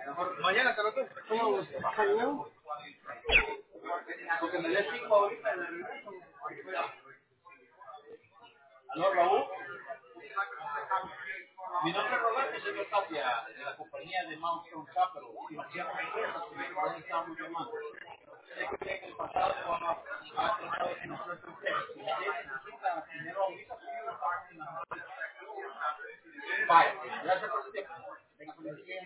Mañana te lo tengo. ¿Cómo baja de nuevo? Porque me dé 5 ahorita de regreso. ¿Aló, Raúl? Mi nombre es Roberto, soy de Tapia, de la compañía de Mount Stone Capital. Financiamos empresas, y por eso estamos llamando. Sé que en el pasado ha tratado de financiar su empresa. Si la ley necesita dinero ahorita, vaya, gracias por su tiempo. Tenga feliz día.